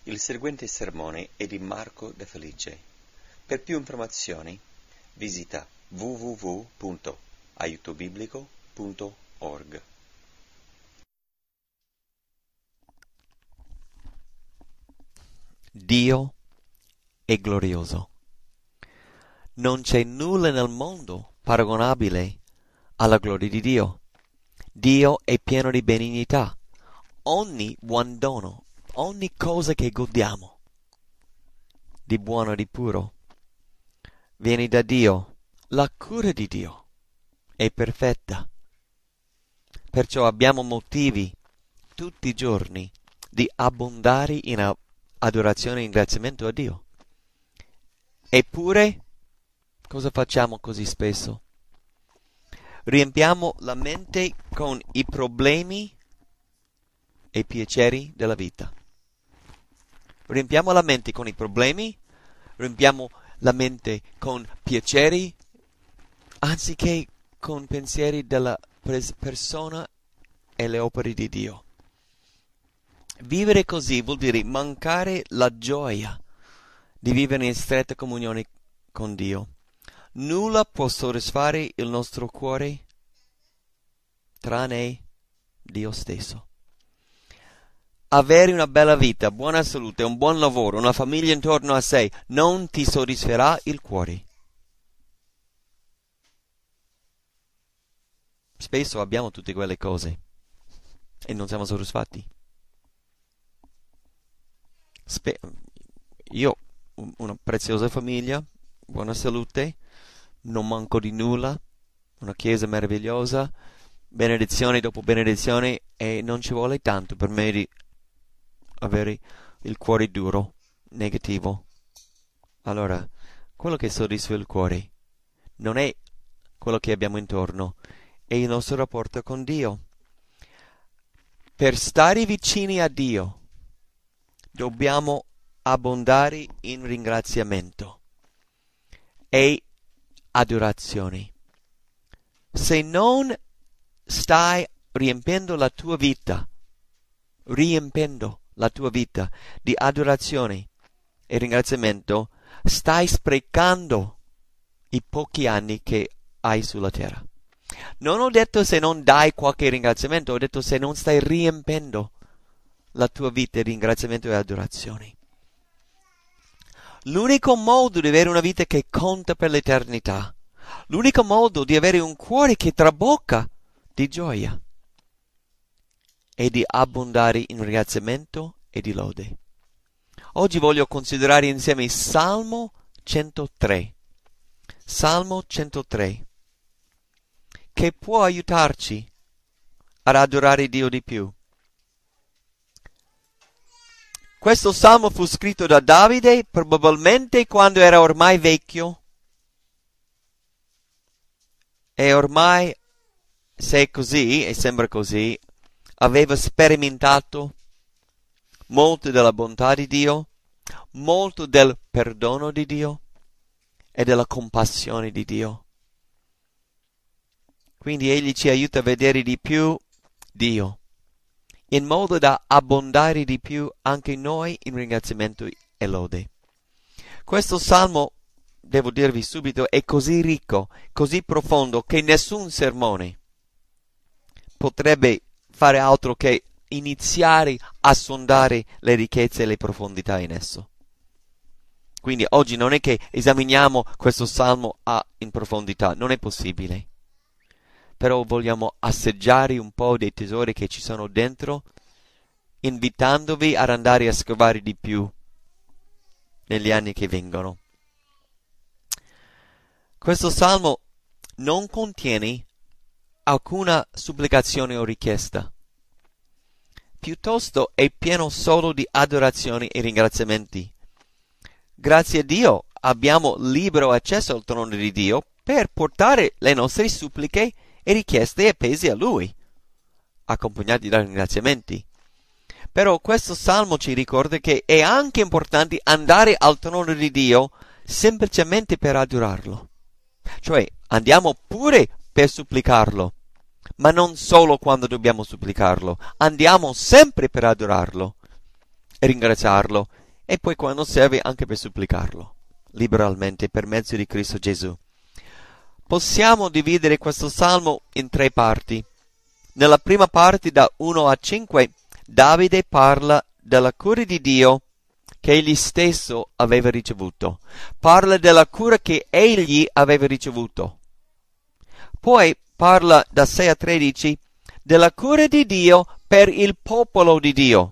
Il seguente sermone è di Marco De Felice. Per più informazioni visita www.aiutobiblico.org. Dio è glorioso. Non c'è nulla nel mondo paragonabile alla gloria di Dio. Dio è pieno di benignità. Ogni buon dono, ogni cosa che godiamo di buono e di puro viene da Dio. La cura di Dio è perfetta. Perciò abbiamo motivi tutti i giorni di abbondare in adorazione e ringraziamento a Dio. Eppure, cosa facciamo così spesso? Riempiamo la mente con i problemi e i piaceri della vita. Riempiamo la mente con i problemi, riempiamo la mente con piaceri, anziché con pensieri della persona e le opere di Dio. Vivere così vuol dire mancare la gioia di vivere in stretta comunione con Dio. Nulla può soddisfare il nostro cuore tranne Dio stesso. Avere una bella vita, buona salute, un buon lavoro, una famiglia intorno a sé non ti soddisferà il cuore. Spesso abbiamo tutte quelle cose e non siamo soddisfatti. Io ho una preziosa famiglia, buona salute, non manco di nulla, una chiesa meravigliosa, benedizione dopo benedizione, e non ci vuole tanto per me di avere il cuore duro, negativo. Allora, quello che soddisfa il cuore non è quello che abbiamo intorno, è il nostro rapporto con Dio. Per stare vicini a Dio dobbiamo abbondare in ringraziamento e adorazione. Se non stai riempendo la tua vita di adorazione e ringraziamento, stai sprecando i pochi anni che hai sulla terra. Non ho detto se non dai qualche ringraziamento, ho detto se non stai riempendo la tua vita di ringraziamento e adorazione. L'unico modo di avere una vita che conta per l'eternità, l'unico modo di avere un cuore che trabocca di gioia, è di abbondare in ringraziamento e di lode. Oggi voglio considerare insieme Salmo 103. Salmo 103, che può aiutarci ad adorare Dio di più. Questo salmo fu scritto da Davide probabilmente quando era ormai vecchio, e ormai, se è così, e sembra così, aveva sperimentato molto della bontà di Dio, molto del perdono di Dio e della compassione di Dio. Quindi egli ci aiuta a vedere di più Dio, in modo da abbondare di più anche noi in ringraziamento e lode. Questo salmo, devo dirvi subito, è così ricco, così profondo, che nessun sermone potrebbe fare altro che iniziare a sondare le ricchezze e le profondità in esso. Quindi oggi non è che esaminiamo questo salmo in profondità, non è possibile. Però vogliamo assaggiare un po' dei tesori che ci sono dentro, invitandovi ad andare a scavare di più negli anni che vengono. Questo salmo non contiene alcuna supplicazione o richiesta. Piuttosto è pieno solo di adorazioni e ringraziamenti. Grazie a Dio abbiamo libero accesso al trono di Dio per portare le nostre suppliche e richieste appese a Lui, accompagnati da ringraziamenti. Però questo salmo ci ricorda che è anche importante andare al trono di Dio semplicemente per adorarlo. Cioè, andiamo pure per supplicarlo, ma non solo quando dobbiamo supplicarlo, andiamo sempre per adorarlo. ringraziarlo e poi quando serve anche per supplicarlo liberalmente per mezzo di Cristo Gesù. Possiamo dividere questo salmo in 3 parti. Nella prima parte, da 1 a 5, Davide parla della cura di Dio che egli stesso aveva ricevuto. Parla della cura che egli aveva ricevuto. Poi parla da 6 a 13 della cura di Dio per il popolo di Dio.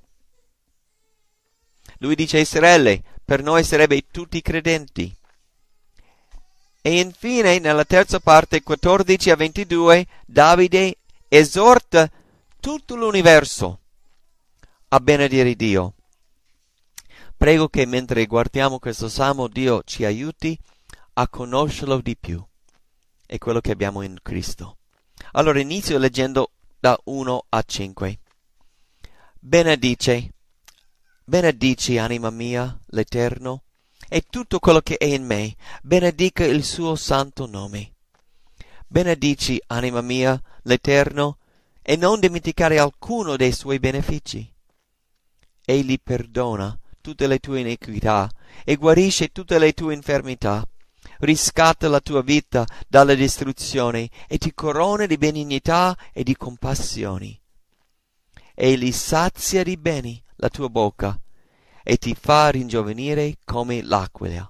Lui dice: Israele, per noi sarebbe tutti i credenti. E infine, nella terza parte, 14 a 22, Davide esorta tutto l'universo a benedire Dio. Prego che mentre guardiamo questo salmo, Dio ci aiuti a conoscerlo di più. È quello che abbiamo in Cristo. Allora inizio leggendo da 1 a 5. Benedici, anima mia, l'Eterno, e tutto quello che è in me, benedica il suo santo nome. Benedici, anima mia, l'Eterno, e non dimenticare alcuno dei suoi benefici. Egli perdona tutte le tue iniquità e guarisce tutte le tue infermità. Riscatta la tua vita dalla distruzione e ti corona di benignità e di compassioni. Egli sazia di beni la tua bocca e ti fa ringiovanire come l'aquila.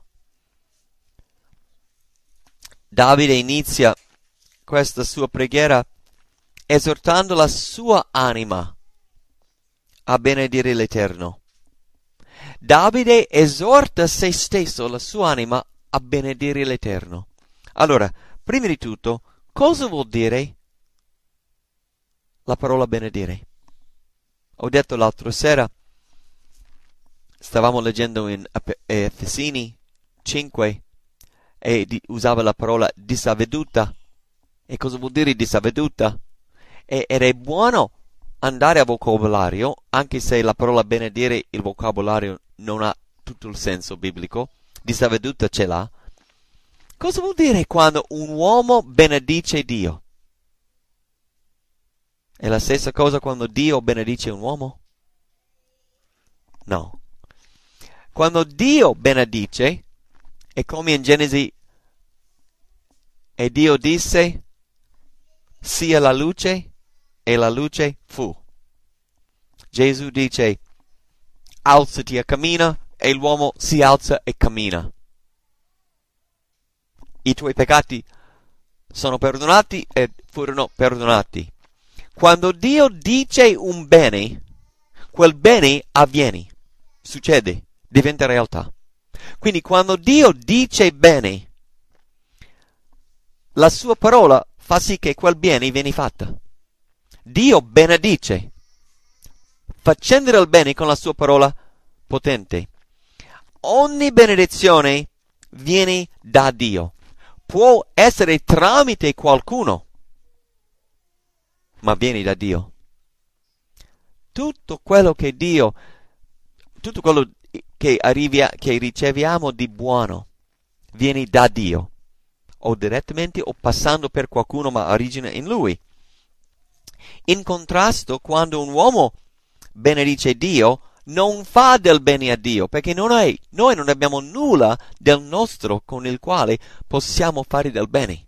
Davide inizia questa sua preghiera esortando la sua anima a benedire l'Eterno. Davide esorta se stesso, la sua anima, a benedire l'Eterno. Allora, prima di tutto, cosa vuol dire la parola benedire? Ho detto l'altra sera, stavamo leggendo in Efesini 5 e usava la parola disavveduta. E cosa vuol dire disavveduta? Ed è buono andare a vocabolario, anche se la parola benedire, il vocabolario non ha tutto il senso biblico. Disavveduta ce l'ha. Cosa vuol dire quando un uomo benedice Dio? È la stessa cosa quando Dio benedice un uomo? No. Quando Dio benedice, è come in Genesi, e Dio disse, sia la luce, e la luce fu. Gesù dice, alzati e cammina, e l'uomo si alza e cammina. I tuoi peccati sono perdonati e furono perdonati. Quando Dio dice un bene, quel bene avviene, succede, diventa realtà. Quindi quando Dio dice bene, la sua parola fa sì che quel bene viene fatto. Dio benedice, facendo del bene con la sua parola potente. Ogni benedizione viene da Dio. Può essere tramite qualcuno, ma viene da Dio. Tutto quello che riceviamo di buono viene da Dio, o direttamente o passando per qualcuno, ma origina in Lui. In contrasto, quando un uomo benedice Dio, non fa del bene a Dio, perché noi non abbiamo nulla del nostro con il quale possiamo fare del bene.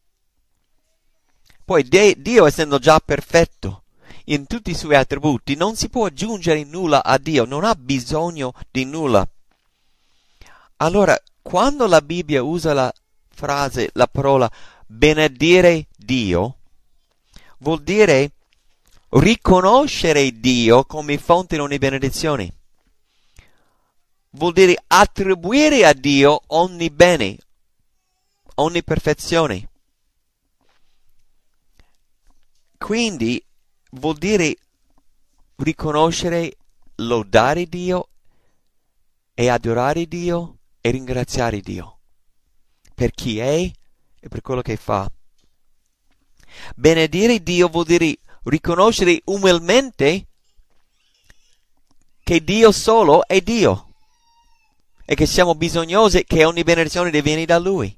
Poi Dio, essendo già perfetto in tutti i suoi attributi, non si può aggiungere nulla a Dio, non ha bisogno di nulla. Allora, quando la Bibbia usa la parola benedire Dio, vuol dire riconoscere Dio come fonte di ogni benedizione. Vuol dire attribuire a Dio ogni bene, ogni perfezione. Quindi vuol dire riconoscere, lodare Dio e adorare Dio e ringraziare Dio per chi è e per quello che fa. Benedire Dio vuol dire riconoscere umilmente che Dio solo è Dio e che siamo bisognosi che ogni benedizione viene da Lui.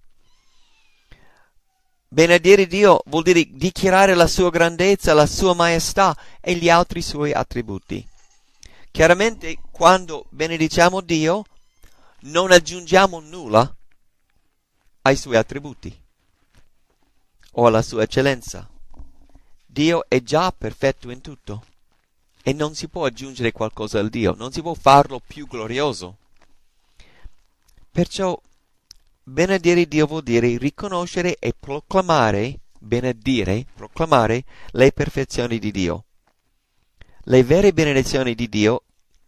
Benedire Dio vuol dire dichiarare la sua grandezza, la sua maestà e gli altri suoi attributi. Chiaramente, quando benediciamo Dio, non aggiungiamo nulla ai suoi attributi o alla sua eccellenza. Dio è già perfetto in tutto e non si può aggiungere qualcosa al Dio, non si può farlo più glorioso. Perciò benedire Dio vuol dire riconoscere e proclamare, proclamare le perfezioni di Dio. Le vere benedizioni di Dio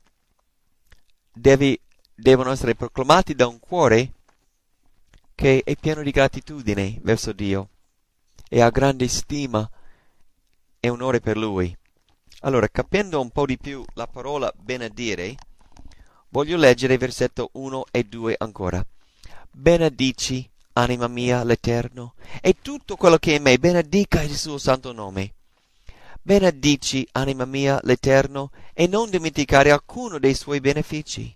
devono essere proclamate da un cuore che è pieno di gratitudine verso Dio e ha grande stima e onore per Lui. Allora, capendo un po' di più la parola benedire, voglio leggere versetto 1 e 2 ancora. Benedici, anima mia, l'Eterno, e tutto quello che è in me benedica il suo santo nome. Benedici, anima mia, l'Eterno, e non dimenticare alcuno dei suoi benefici.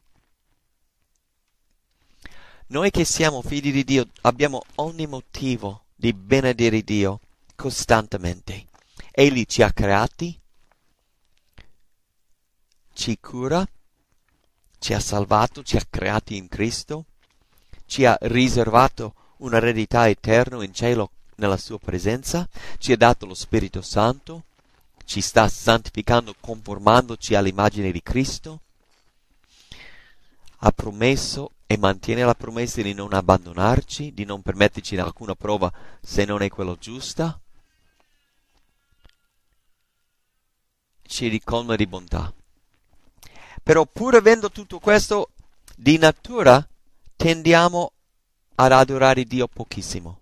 Noi che siamo figli di Dio abbiamo ogni motivo di benedire Dio costantemente. Egli ci ha creati, ci cura, ci ha salvato, ci ha creati in Cristo, ci ha riservato un'eredità eterna in cielo nella sua presenza, ci ha dato lo Spirito Santo, ci sta santificando conformandoci all'immagine di Cristo, ha promesso e mantiene la promessa di non abbandonarci, di non permetterci alcuna prova se non è quella giusta, ci ricolma di bontà. Però pur avendo tutto questo, di natura tendiamo ad adorare Dio pochissimo.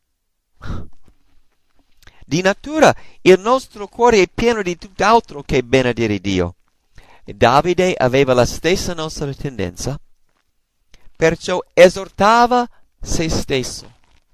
Di natura il nostro cuore è pieno di tutt'altro che benedire Dio. E Davide aveva la stessa nostra tendenza, perciò esortava se stesso.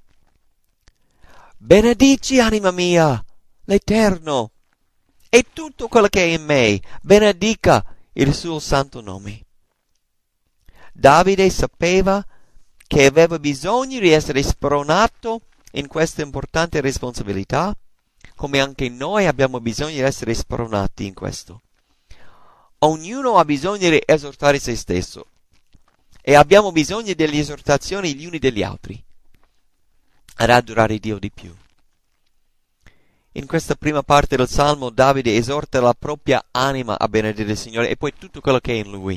Benedici, anima mia, l'Eterno, e tutto quello che è in me, benedica il suo santo nome. Davide sapeva che aveva bisogno di essere spronato in questa importante responsabilità, come anche noi abbiamo bisogno di essere spronati in questo. Ognuno ha bisogno di esortare se stesso e abbiamo bisogno delle esortazioni gli uni degli altri ad adorare Dio di più. In questa prima parte del Salmo Davide esorta la propria anima a benedire il Signore e poi tutto quello che è in lui.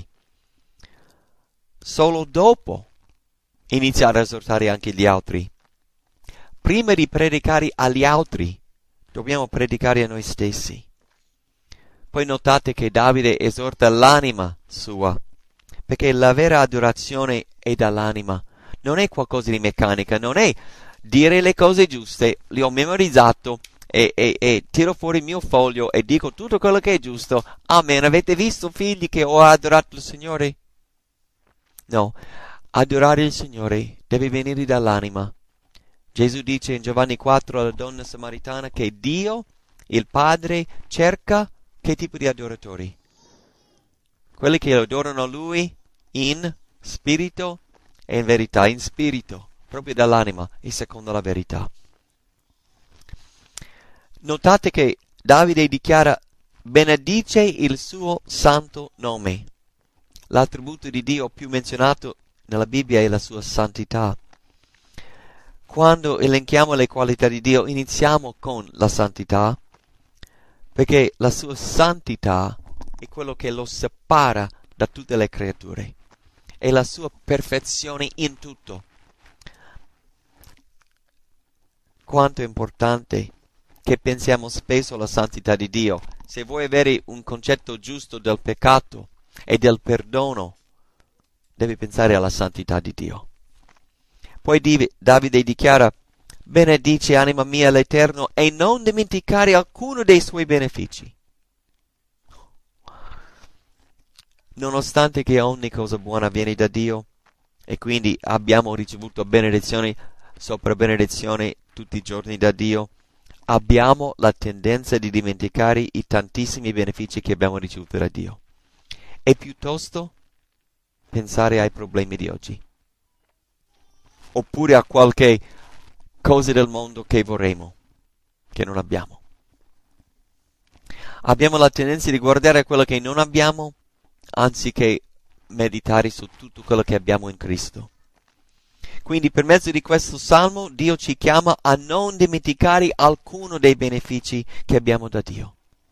Solo dopo inizia ad esortare anche gli altri. Prima di predicare agli altri, dobbiamo predicare a noi stessi. Poi notate che Davide esorta l'anima sua, perché la vera adorazione è dall'anima, non è qualcosa di meccanica, non è dire le cose giuste, le ho memorizzato e tiro fuori il mio foglio e dico tutto quello che è giusto. Amen. Avete visto, figli, che ho adorato il Signore? No, adorare il Signore deve venire dall'anima. Gesù dice in Giovanni 4 alla donna samaritana che Dio, il Padre, cerca che tipo di adoratori? Quelli che adorano Lui in spirito e in verità, in spirito, proprio dall'anima e secondo la verità. Notate che Davide dichiara benedice il suo santo nome. L'attributo di Dio più menzionato nella Bibbia è la sua santità. Quando elenchiamo le qualità di Dio, iniziamo con la santità, perché la sua santità è quello che lo separa da tutte le creature. È la sua perfezione in tutto. Quanto è importante che pensiamo spesso alla santità di Dio. Se vuoi avere un concetto giusto del peccato e del perdono, devi pensare alla santità di Dio. Poi Davide dichiara, benedice anima mia l'Eterno e non dimenticare alcuno dei suoi benefici. Nonostante che ogni cosa buona viene da Dio e quindi abbiamo ricevuto benedizione sopra benedizione tutti i giorni da Dio, abbiamo la tendenza di dimenticare i tantissimi benefici che abbiamo ricevuto da Dio e piuttosto pensare ai problemi di oggi oppure a qualche cosa del mondo che vorremmo, che non abbiamo. Abbiamo la tendenza di guardare a quello che non abbiamo anziché meditare su tutto quello che abbiamo in Cristo. Quindi per mezzo di questo salmo Dio ci chiama a non dimenticare alcuno dei benefici che abbiamo da Dio.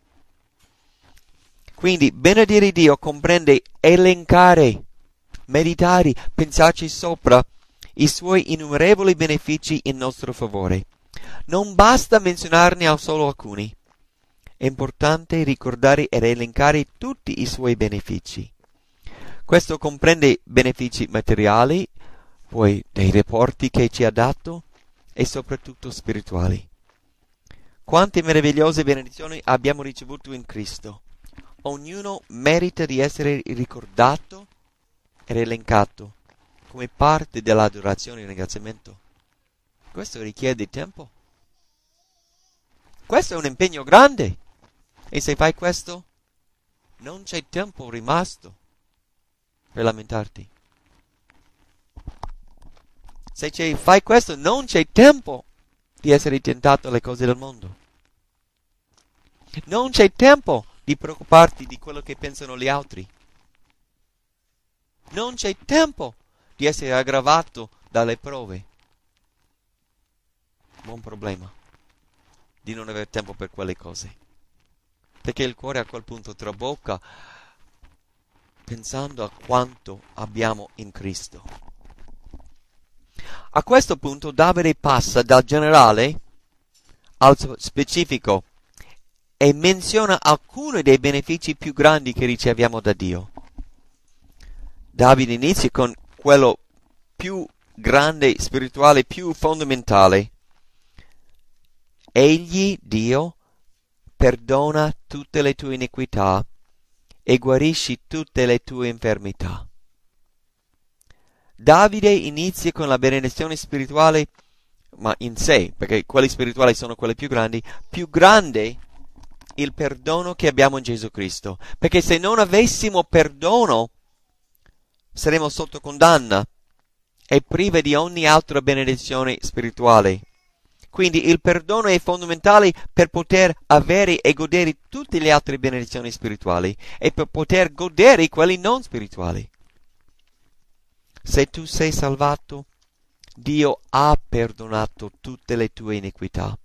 Quindi benedire Dio comprende elencare, meditare, pensarci sopra i suoi innumerevoli benefici in nostro favore. Non basta menzionarne solo alcuni. È importante ricordare ed elencare tutti i suoi benefici. Questo comprende benefici materiali, poi dei rapporti che ci ha dato e soprattutto spirituali. Quante meravigliose benedizioni abbiamo ricevuto in Cristo. Ognuno merita di essere ricordato ed elencato come parte dell'adorazione e ringraziamento. Questo richiede tempo. Questo è un impegno grande. E se fai questo, non c'è tempo rimasto per lamentarti. Se fai questo, non c'è tempo di essere tentato alle cose del mondo. Non c'è tempo di preoccuparti di quello che pensano gli altri. Non c'è tempo di essere aggravato dalle prove. Buon problema di non avere tempo per quelle cose. Perché il cuore a quel punto trabocca pensando a quanto abbiamo in Cristo. A questo punto Davide passa dal generale al specifico e menziona alcuni dei benefici più grandi che riceviamo da Dio. Davide inizia con quello più grande, spirituale, più fondamentale. Egli, Dio, perdona tutte le tue iniquità e guarisci tutte le tue infermità. Davide inizia con la benedizione spirituale, ma in sé, perché quelle spirituali sono quelle più grandi, più grande il perdono che abbiamo in Gesù Cristo. Perché se non avessimo perdono, saremmo sotto condanna e prive di ogni altra benedizione spirituale. Quindi il perdono è fondamentale per poter avere e godere tutte le altre benedizioni spirituali e per poter godere quelli non spirituali. Se tu sei salvato, Dio ha perdonato tutte le tue iniquità.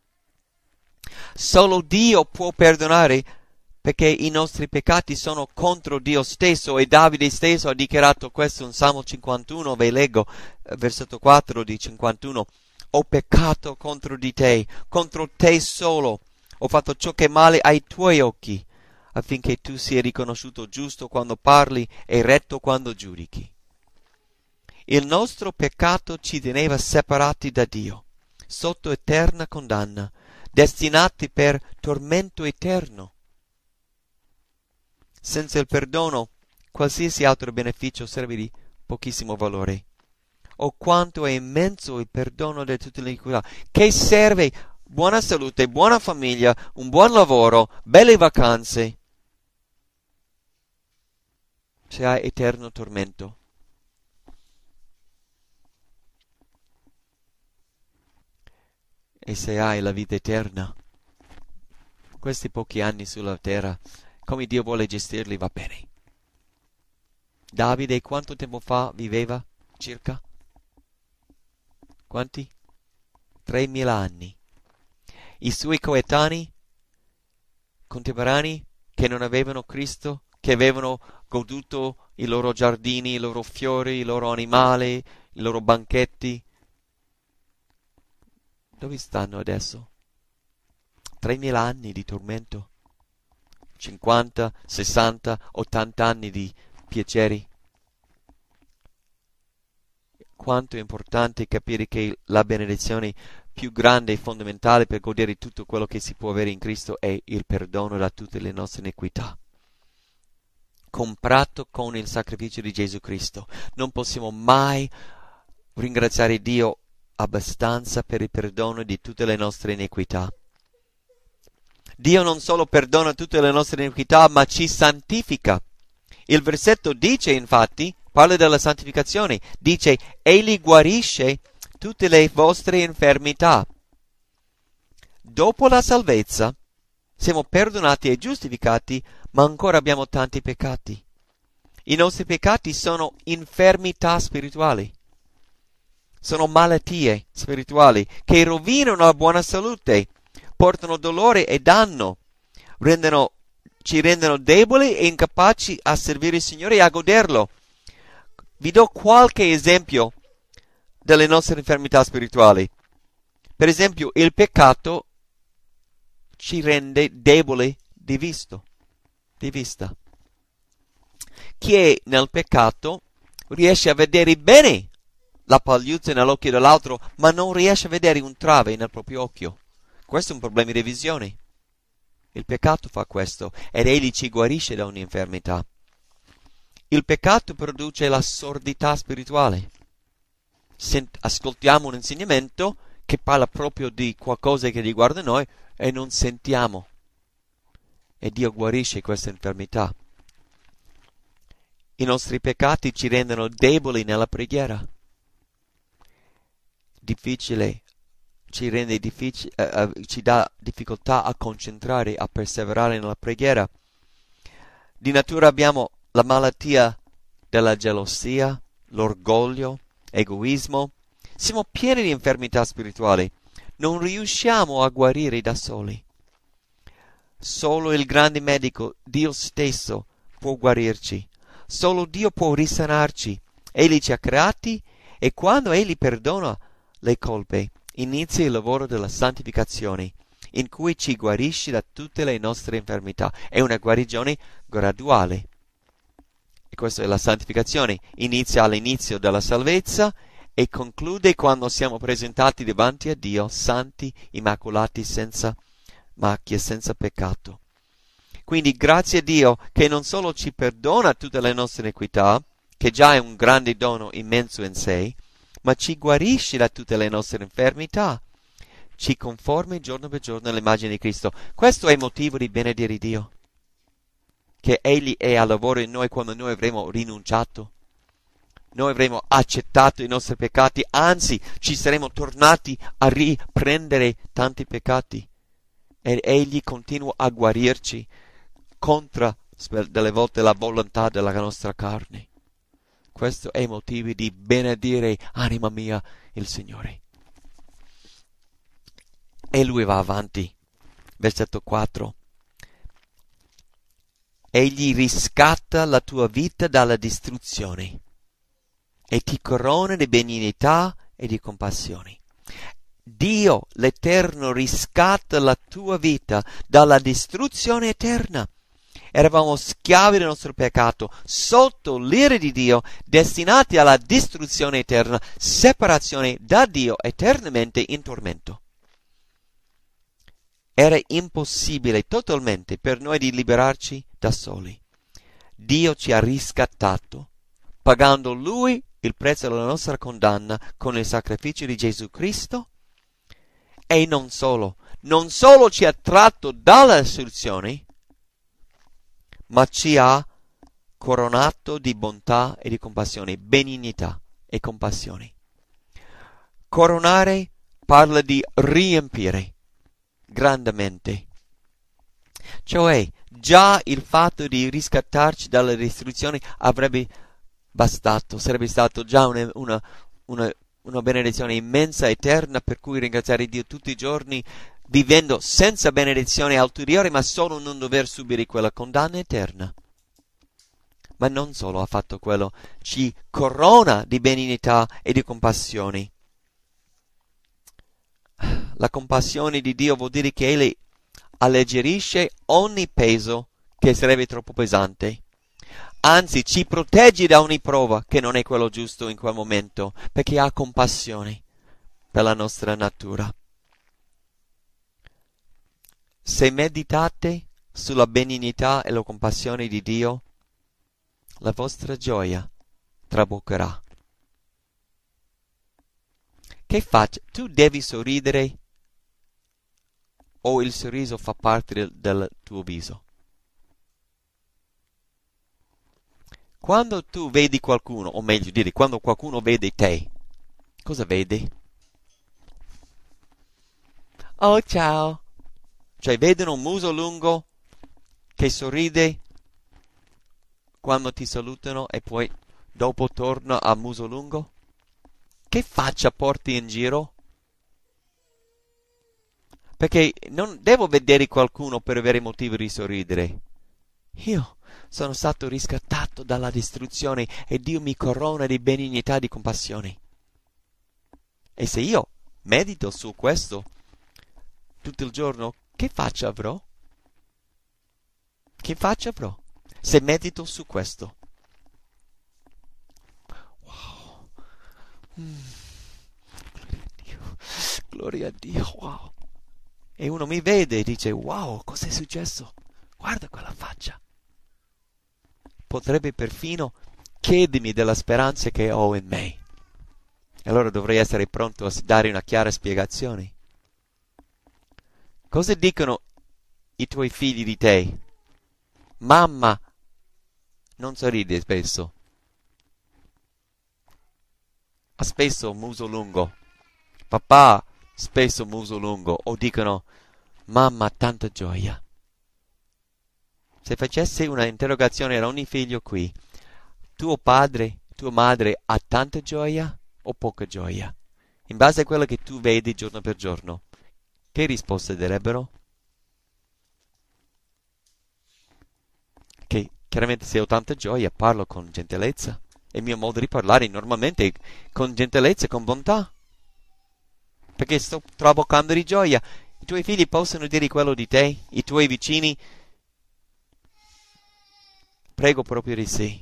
Solo Dio può perdonare perché i nostri peccati sono contro Dio stesso e Davide stesso ha dichiarato questo in Salmo 51, ve leggo, versetto 4 di 51. Ho peccato contro di te, contro te solo. Ho fatto ciò che è male ai tuoi occhi, affinché tu sia riconosciuto giusto quando parli e retto quando giudichi. Il nostro peccato ci teneva separati da Dio, sotto eterna condanna, destinati per tormento eterno. Senza il perdono, qualsiasi altro beneficio serve di pochissimo valore. Oh, quanto è immenso il perdono di tutte le iniquità! Che serve buona salute, buona famiglia, un buon lavoro, belle vacanze, se hai eterno tormento? E se hai la vita eterna, questi pochi anni sulla terra, come Dio vuole gestirli, va bene. Davide quanto tempo fa viveva? Circa? Quanti? 3.000 anni. I suoi coetanei, contemporanei, che non avevano Cristo, che avevano goduto i loro giardini, i loro fiori, i loro animali, i loro banchetti, dove stanno adesso? 3.000 anni di tormento, 50, 60, 80 anni di piaceri. Quanto è importante capire che la benedizione più grande e fondamentale per godere tutto quello che si può avere in Cristo è il perdono da tutte le nostre iniquità, comprato con il sacrificio di Gesù Cristo. Non possiamo mai ringraziare Dio abbastanza per il perdono di tutte le nostre iniquità. Dio non solo perdona tutte le nostre iniquità, ma ci santifica. Il versetto dice, infatti, parla della santificazione, dice: Egli guarisce tutte le vostre infermità. Dopo la salvezza siamo perdonati e giustificati, ma ancora abbiamo tanti peccati. I nostri peccati sono infermità spirituali. Sono malattie spirituali che rovinano la buona salute, portano dolore e danno, ci rendono deboli e incapaci a servire il Signore e a goderlo. Vi do qualche esempio delle nostre infermità spirituali. Per esempio, il peccato ci rende deboli di vista. Chi è nel peccato riesce a vedere bene la pagliuzza nell'occhio dell'altro, ma non riesce a vedere un trave nel proprio occhio. Questo è un problema di visione. Il peccato fa questo ed egli ci guarisce da un'infermità. Il peccato produce la sordità spirituale. Ascoltiamo un insegnamento che parla proprio di qualcosa che riguarda noi e non sentiamo. E Dio guarisce questa infermità. I nostri peccati ci rendono deboli nella preghiera. Ci dà difficoltà a concentrare, a perseverare nella preghiera. Di natura abbiamo la malattia della gelosia, l'orgoglio, egoismo. Siamo pieni di infermità spirituali. Non riusciamo a guarire da soli. Solo il grande medico, Dio stesso, può guarirci. Solo Dio può risanarci. Egli ci ha creati e quando Egli perdona le colpe, inizia il lavoro della santificazione, in cui ci guarisce da tutte le nostre infermità. È una guarigione graduale. E questa è la santificazione. Inizia all'inizio della salvezza e conclude quando siamo presentati davanti a Dio, santi, immacolati, senza macchie, senza peccato. Quindi grazie a Dio che non solo ci perdona tutte le nostre iniquità, che già è un grande dono immenso in sé, ma ci guarisce da tutte le nostre infermità, ci conforma giorno per giorno all'immagine di Cristo. Questo è motivo di benedire Dio, che Egli è al lavoro in noi quando noi avremo rinunciato. Noi avremo accettato i nostri peccati, anzi ci saremo tornati a riprendere tanti peccati. Ed Egli continua a guarirci contro delle volte la volontà della nostra carne. Questo è motivo di benedire, anima mia, il Signore. E lui va avanti. Versetto 4. Egli riscatta la tua vita dalla distruzione e ti corona di benignità e di compassione. Dio, l'Eterno, riscatta la tua vita dalla distruzione eterna. Eravamo schiavi del nostro peccato, sotto l'ira di Dio, destinati alla distruzione eterna, separazione da Dio eternamente in tormento. Era impossibile totalmente per noi di liberarci da soli. Dio ci ha riscattato, pagando Lui il prezzo della nostra condanna con il sacrificio di Gesù Cristo. E non solo ci ha tratto dalla distruzione, ma ci ha coronato di bontà e di compassione, benignità e compassione. Coronare parla di riempire grandemente. Cioè, già il fatto di riscattarci dalla distruzione avrebbe bastato, sarebbe stato già una benedizione immensa, eterna, per cui ringraziare Dio tutti i giorni, vivendo senza benedizione ulteriore, ma solo non dover subire quella condanna eterna. Ma non solo ha fatto quello, ci corona di benignità e di compassione. La compassione di Dio vuol dire che Egli alleggerisce ogni peso che sarebbe troppo pesante. Anzi, ci protegge da ogni prova che non è quello giusto in quel momento, perché ha compassione per la nostra natura. Se meditate sulla benignità e la compassione di Dio, la vostra gioia traboccherà. Che faccia? Tu devi sorridere o il sorriso fa parte del tuo viso? Quando tu vedi qualcuno, o meglio dire, quando qualcuno vede te, cosa vede? Oh, ciao! Cioè, vedono un muso lungo che sorride quando ti salutano e poi dopo torna a muso lungo? Che faccia porti in giro? Perché non devo vedere qualcuno per avere motivo di sorridere. Io sono stato riscattato dalla distruzione e Dio mi corona di benignità e di compassione. E se io medito su questo tutto il giorno, che faccia avrò? Che faccia avrò se medito su questo? Wow. Gloria a Dio, wow. E uno mi vede e dice, wow, cos'è successo? Guarda quella faccia. Potrebbe perfino chiedermi della speranza che ho in me. E allora dovrei essere pronto a dare una chiara spiegazione. Cosa dicono i tuoi figli di te? Mamma non sorride spesso. Ha spesso muso lungo. Papà spesso muso lungo. O dicono, mamma ha tanta gioia. Se facessi una interrogazione a ogni figlio qui, tuo padre, tua madre ha tanta gioia o poca gioia? In base a quello che tu vedi giorno per giorno, che risposte darebbero? Che chiaramente se ho tanta gioia parlo con gentilezza. È il mio modo di parlare normalmente con gentilezza e con bontà. Perché sto traboccando di gioia. I tuoi figli possono dire quello di te, i tuoi vicini. Prego proprio di sì.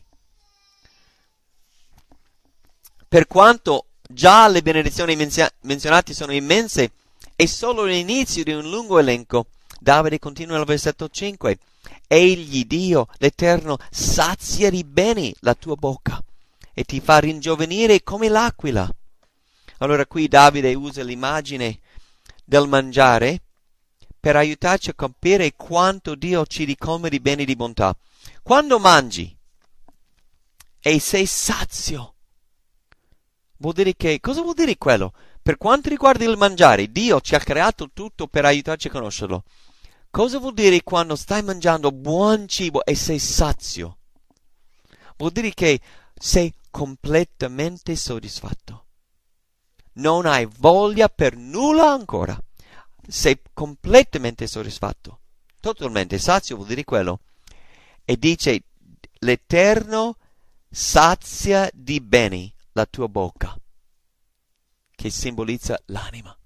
Per quanto già le benedizioni menzionate sono immense, è solo l'inizio di un lungo elenco. Davide continua al versetto 5. Egli, Dio, l'Eterno, sazia di bene la tua bocca e ti fa ringiovenire come l'aquila. Allora qui Davide usa l'immagine del mangiare per aiutarci a capire quanto Dio ci ricome di bene e di bontà. Quando mangi e sei sazio, vuol dire che, cosa vuol dire quello? Per quanto riguarda il mangiare, Dio ci ha creato tutto per aiutarci a conoscerlo. Cosa vuol dire quando stai mangiando buon cibo e sei sazio? Vuol dire che sei completamente soddisfatto. Non hai voglia per nulla ancora. Sei completamente soddisfatto. Totalmente sazio vuol dire quello. E dice, l'Eterno sazia di bene la tua bocca, che simbolizza l'anima.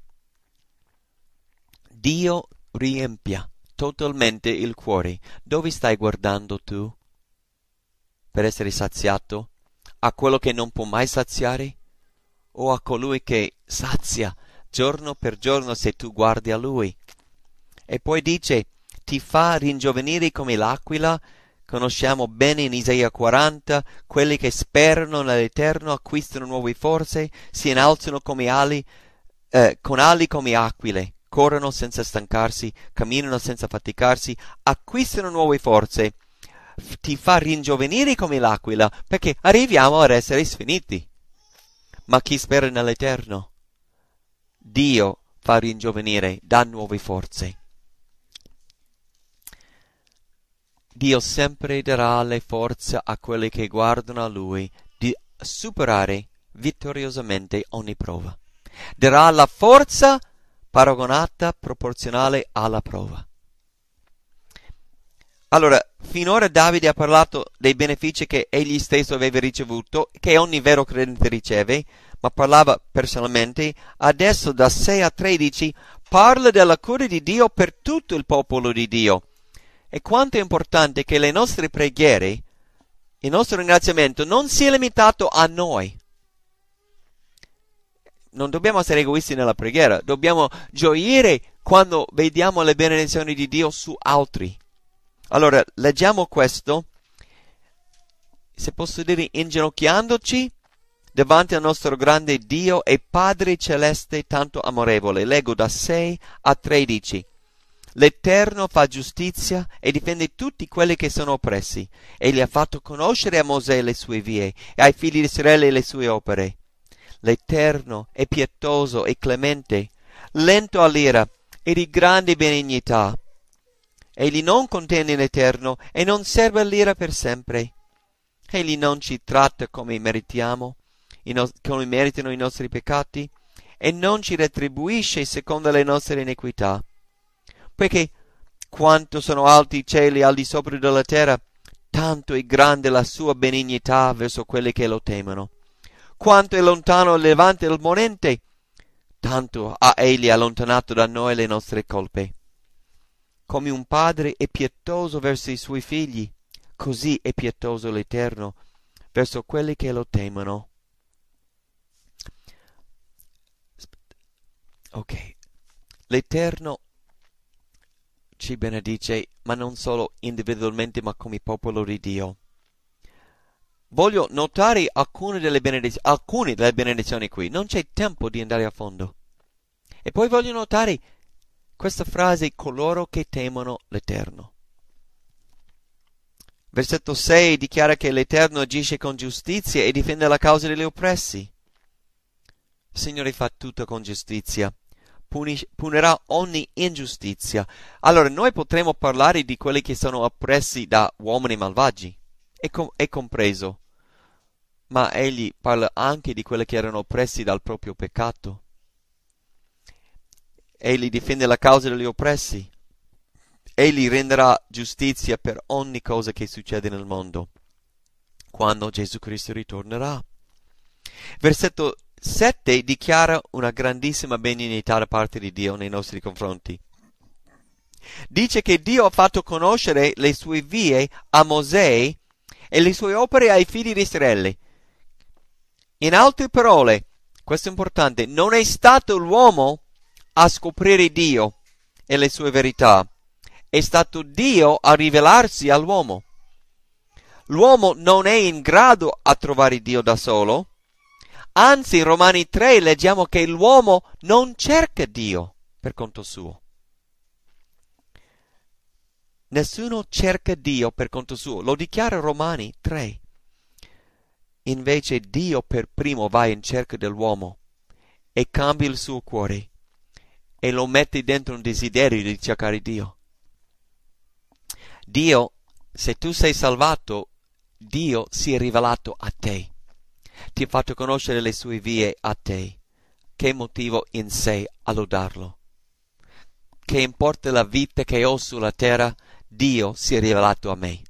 Dio riempia totalmente il cuore. Dove stai guardando tu per essere saziato? A quello che non può mai saziare? O a colui che sazia giorno per giorno se tu guardi a lui? E poi dice, ti fa ringiovenire come l'aquila. Conosciamo bene in Isaia 40, quelli che sperano nell'Eterno acquistano nuove forze, si innalzano come ali, con ali come aquile, corrono senza stancarsi, camminano senza faticarsi, acquistano nuove forze. Ti fa ringiovenire come l'aquila, perché arriviamo ad essere sfiniti. Ma chi spera nell'Eterno, Dio fa ringiovenire, dà nuove forze. Dio sempre darà le forze a quelli che guardano a Lui di superare vittoriosamente ogni prova. Darà la forza paragonata, proporzionale alla prova. Allora, finora Davide ha parlato dei benefici che egli stesso aveva ricevuto, che ogni vero credente riceve, ma parlava personalmente. Adesso da 6 a 13 parla della cura di Dio per tutto il popolo di Dio. E quanto è importante che le nostre preghiere, il nostro ringraziamento non sia limitato a noi. Non dobbiamo essere egoisti nella preghiera, dobbiamo gioire quando vediamo le benedizioni di Dio su altri. Allora, leggiamo questo, se posso dire, inginocchiandoci davanti al nostro grande Dio e Padre Celeste tanto amorevole. Leggo da 6 a 13. L'Eterno fa giustizia e difende tutti quelli che sono oppressi. Egli ha fatto conoscere a Mosè le sue vie e ai figli di Israele le sue opere. L'Eterno è pietoso e clemente, lento all'ira e di grande benignità. Egli non contende in eterno e non serba l'ira per sempre. Egli non ci tratta come meritiamo, come meritano i nostri peccati, e non ci retribuisce secondo le nostre iniquità. Poiché quanto sono alti i cieli al di sopra della terra, tanto è grande la sua benignità verso quelli che lo temono. Quanto è lontano il levante dal ponente, tanto ha egli allontanato da noi le nostre colpe. Come un padre è pietoso verso i suoi figli, così è pietoso l'Eterno verso quelli che lo temono. Ok, l'Eterno ci benedice, ma non solo individualmente, ma come popolo di Dio. Voglio notare alcune delle benedizioni qui. Non c'è tempo di andare a fondo. E poi voglio notare questa frase, coloro che temono l'Eterno. Versetto 6 dichiara che l'Eterno agisce con giustizia e difende la causa degli oppressi. Il Signore fa tutto con giustizia. Punirà ogni ingiustizia. Allora noi potremo parlare di quelli che sono oppressi da uomini malvagi, è compreso, ma egli parla anche di quelli che erano oppressi dal proprio peccato. Egli difende la causa degli oppressi. Egli renderà giustizia per ogni cosa che succede nel mondo quando Gesù Cristo ritornerà. Versetto 7 dichiara una grandissima benignità da parte di Dio nei nostri confronti. Dice che Dio ha fatto conoscere le sue vie a Mosè e le sue opere ai figli di Israele. In altre parole, questo è importante, non è stato l'uomo a scoprire Dio e le sue verità, è stato Dio a rivelarsi all'uomo. L'uomo non è in grado a trovare Dio da solo. Anzi, in Romani 3 leggiamo che l'uomo non cerca Dio per conto suo. Nessuno cerca Dio per conto suo, lo dichiara Romani 3. Invece Dio per primo va in cerca dell'uomo e cambia il suo cuore e lo mette dentro un desiderio di cercare Dio. Dio, se tu sei salvato, Dio si è rivelato a te. Ti ha fatto conoscere le sue vie a te. Che motivo in sé a lodarlo? Che importa la vita che ho sulla terra, Dio si è rivelato a me.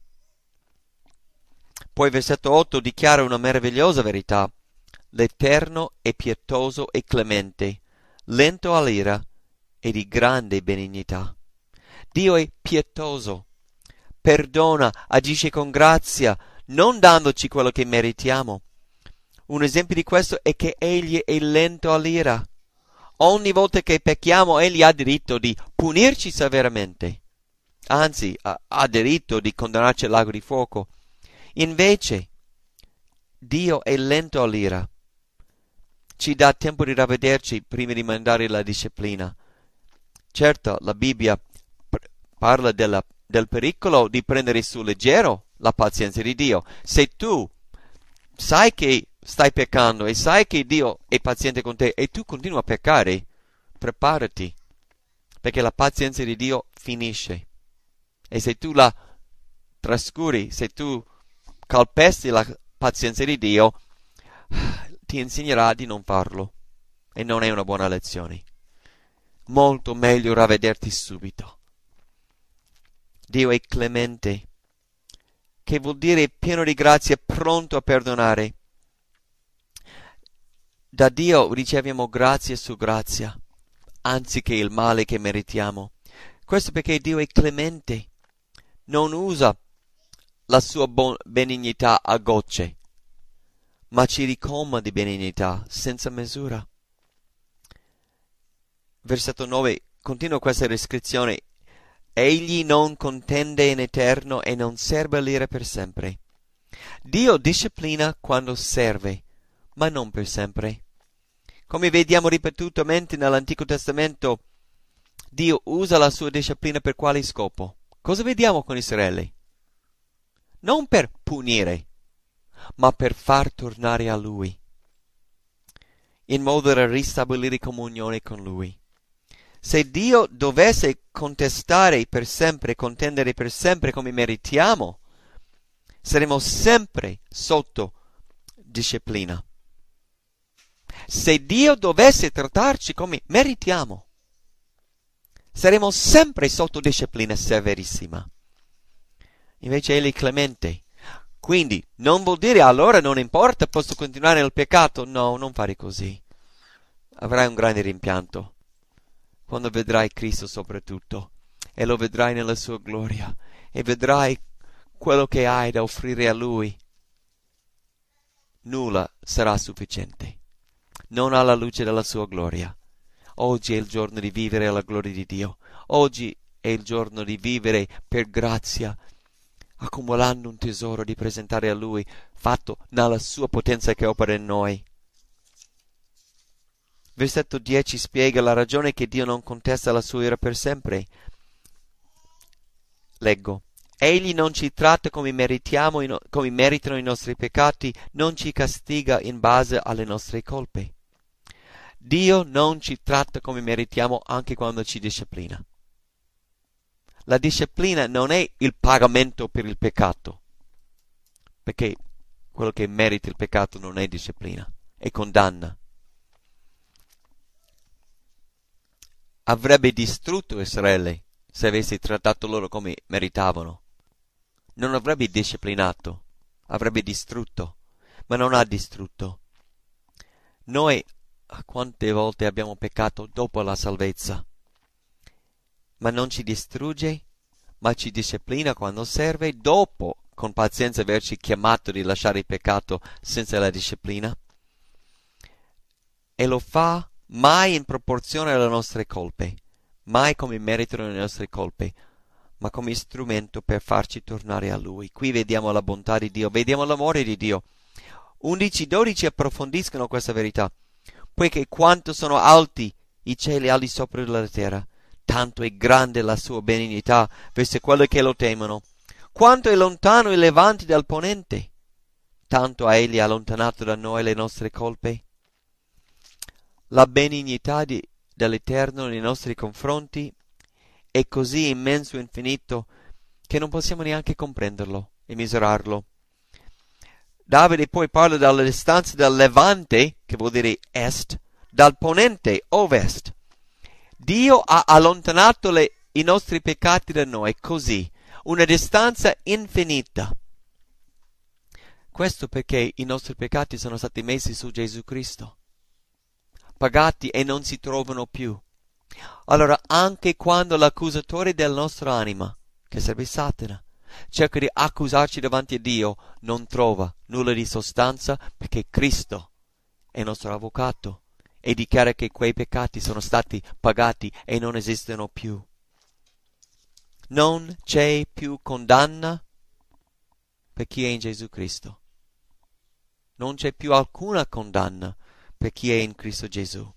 Poi versetto 8 dichiara una meravigliosa verità. L'Eterno è pietoso e clemente, lento all'ira e di grande benignità. Dio è pietoso, perdona, agisce con grazia, non dandoci quello che meritiamo. Un esempio di questo è che egli è lento all'ira. Ogni volta che pecchiamo egli ha diritto di punirci severamente. Anzi, ha diritto di condannarci al lago di fuoco. Invece, Dio è lento all'ira. Ci dà tempo di ravvederci prima di mandare la disciplina. Certo, la Bibbia parla del pericolo di prendere sul leggero la pazienza di Dio. Se tu sai che stai peccando e sai che Dio è paziente con te e tu continui a peccare, preparati, perché la pazienza di Dio finisce. E se tu la trascuri, se tu calpesti la pazienza di Dio, ti insegnerà di non farlo. E non è una buona lezione. Molto meglio ravvederti subito. Dio è clemente, che vuol dire pieno di grazia, pronto a perdonare. Da Dio riceviamo grazia su grazia, anziché il male che meritiamo. Questo perché Dio è clemente, non usa la sua benignità a gocce, ma ci ricolma di benignità senza misura. Versetto 9 continua questa descrizione. Egli non contende in eterno e non serba l'ira per sempre. Dio disciplina quando serve, ma non per sempre. Come vediamo ripetutamente nell'Antico Testamento, Dio usa la sua disciplina per quale scopo? Cosa vediamo con Israele? Non per punire, ma per far tornare a Lui, in modo da ristabilire comunione con Lui. Se Dio dovesse contestare per sempre, contendere per sempre come meritiamo, saremo sempre sotto disciplina. Se Dio dovesse trattarci come meritiamo, saremo sempre sotto disciplina severissima. Invece Egli è clemente. Quindi non vuol dire allora non importa, posso continuare nel peccato. No, non fare così. Avrai un grande rimpianto quando vedrai Cristo soprattutto, e lo vedrai nella sua gloria, e vedrai quello che hai da offrire a Lui. Nulla sarà sufficiente, non alla luce della sua gloria. Oggi è il giorno di vivere alla gloria di Dio. Oggi è il giorno di vivere per grazia, accumulando un tesoro di presentare a Lui, fatto nella sua potenza che opera in noi. Versetto 10 spiega la ragione che Dio non contesta la sua ira per sempre. Leggo. Egli non ci tratta come meritiamo, come meritano i nostri peccati, non ci castiga in base alle nostre colpe. Dio non ci tratta come meritiamo anche quando ci disciplina. La disciplina non è il pagamento per il peccato, perché quello che merita il peccato non è disciplina, è condanna. Avrebbe distrutto Israele se avesse trattato loro come meritavano. Non avrebbe disciplinato, avrebbe distrutto, ma non ha distrutto. Noi quante volte abbiamo peccato dopo la salvezza, ma non ci distrugge, ma ci disciplina quando serve, dopo con pazienza averci chiamato di lasciare il peccato senza la disciplina, e lo fa mai in proporzione alle nostre colpe, mai come meritano le nostre colpe, ma come strumento per farci tornare a Lui. Qui vediamo la bontà di Dio, vediamo l'amore di Dio. 11-12 approfondiscono questa verità, poiché quanto sono alti i cieli al di sopra della terra, tanto è grande la sua benignità verso quelli che lo temono. Quanto è lontano il levante dal ponente, tanto ha Egli allontanato da noi le nostre colpe. La benignità dell'Eterno nei nostri confronti è così immenso e infinito che non possiamo neanche comprenderlo e misurarlo. Davide poi parla dalla distanza del levante, che vuol dire est, dal ponente, ovest. Dio ha allontanato i nostri peccati da noi, così, una distanza infinita. Questo perché i nostri peccati sono stati messi su Gesù Cristo, pagati e non si trovano più. Allora anche quando l'accusatore della nostra anima, che sarebbe Satana, cerca di accusarci davanti a Dio, non trova nulla di sostanza, perché Cristo è il nostro avvocato e dichiara che quei peccati sono stati pagati e non esistono più. Non c'è più condanna per chi è in Gesù Cristo. Non c'è più alcuna condanna per chi è in Cristo Gesù.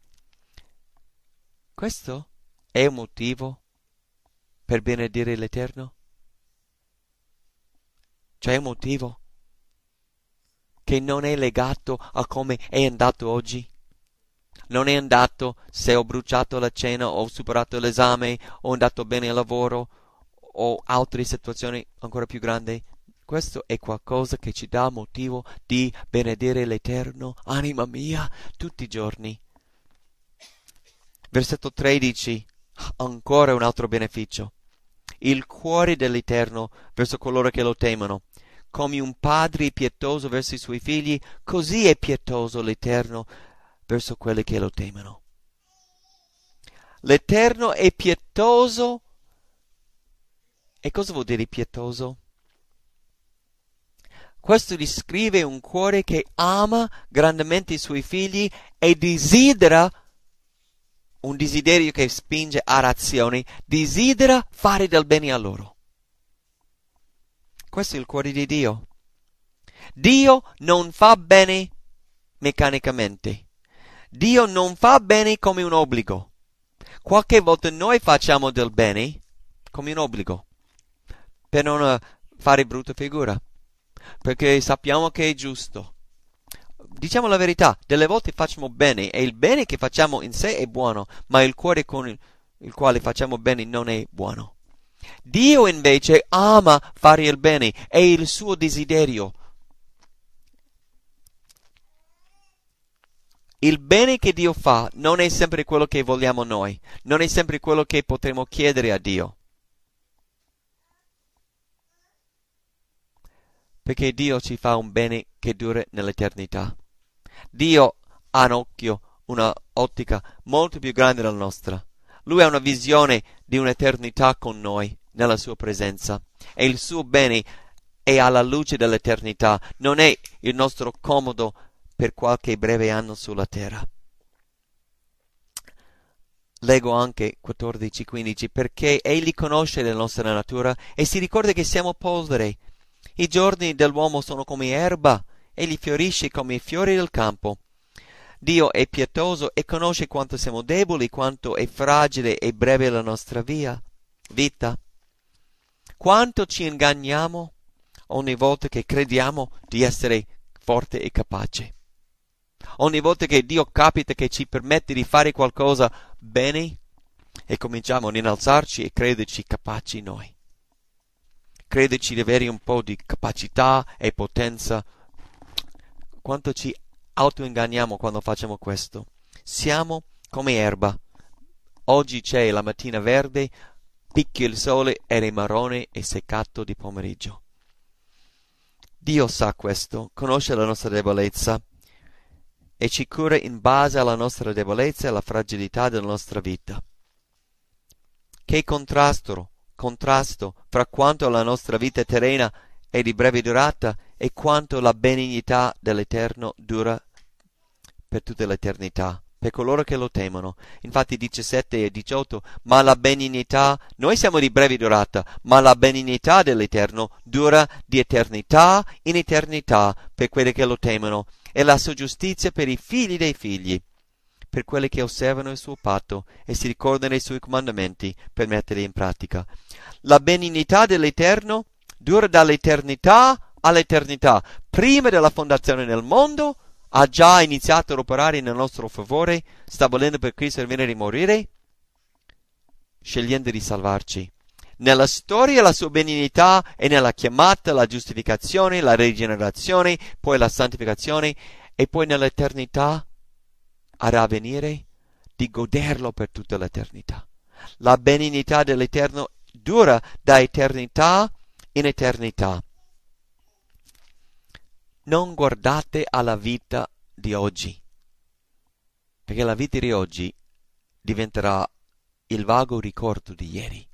Questo è un motivo per benedire l'Eterno? C'è un motivo che non è legato a come è andato oggi? Non è andato se ho bruciato la cena, ho superato l'esame, ho andato bene al lavoro, o altre situazioni ancora più grandi. Questo è qualcosa che ci dà motivo di benedire l'Eterno, anima mia, tutti i giorni. Versetto 13, ancora un altro beneficio. Il cuore dell'Eterno verso coloro che lo temono. Come un padre è pietoso verso i suoi figli, così è pietoso l'Eterno verso quelli che lo temono. L'Eterno è pietoso. E cosa vuol dire pietoso? Questo descrive un cuore che ama grandemente i suoi figli e desidera, un desiderio che spinge ad azioni, desidera fare del bene a loro. Questo è il cuore di Dio. Dio non fa bene meccanicamente. Dio non fa bene come un obbligo. Qualche volta noi facciamo del bene come un obbligo, per non fare brutta figura, perché sappiamo che è giusto. diciamo la verità, delle volte facciamo bene e il bene che facciamo in sé è buono, ma il cuore con il quale facciamo bene non è buono. Dio invece ama fare il bene, è il suo desiderio. Il bene che Dio fa non è sempre quello che vogliamo noi, non è sempre quello che potremo chiedere a Dio. Perché Dio ci fa un bene che dura nell'eternità. Dio ha un occhio, una ottica molto più grande della nostra. Lui ha una visione di un'eternità con noi, nella sua presenza. E il suo bene è alla luce dell'eternità, non è il nostro comodo per qualche breve anno sulla terra. Leggo anche 14:15, perché egli conosce la nostra natura e si ricorda che siamo polvere. I giorni dell'uomo sono come erba, egli fiorisce come i fiori del campo. Dio è pietoso e conosce quanto siamo deboli, quanto è fragile e breve la nostra vita. Quanto ci inganniamo ogni volta che crediamo di essere forte e capace. Ogni volta che Dio capita che ci permette di fare qualcosa bene e cominciamo ad innalzarci e crederci capaci noi. Crederci di avere un po' di capacità e potenza. Quanto ci autoinganniamo quando facciamo questo. Siamo come erba. Oggi c'è la mattina verde, picchia il sole ed è marrone e seccato di pomeriggio. Dio sa questo, conosce la nostra debolezza e ci cura in base alla nostra debolezza e alla fragilità della nostra vita. Che contrasto fra quanto la nostra vita terrena è di breve durata e quanto la benignità dell'Eterno dura per tutta l'eternità, per coloro che lo temono. Infatti 17 e 18, ma la benignità, noi siamo di breve durata, ma la benignità dell'Eterno dura di eternità in eternità per quelli che lo temono, e la sua giustizia per i figli dei figli, per quelli che osservano il suo patto e si ricordano i suoi comandamenti per metterli in pratica. La benignità dell'Eterno dura dall'eternità all'eternità. Prima della fondazione del mondo ha già iniziato ad operare nel nostro favore, stabilendo per Cristo il venire di morire, scegliendo di salvarci. Nella storia la sua benignità è nella chiamata, la giustificazione, la rigenerazione, poi la santificazione e poi nell'eternità ad avvenire di goderlo per tutta l'eternità. La benignità dell'Eterno dura da eternità in eternità. Non guardate alla vita di oggi, perché la vita di oggi diventerà il vago ricordo di ieri,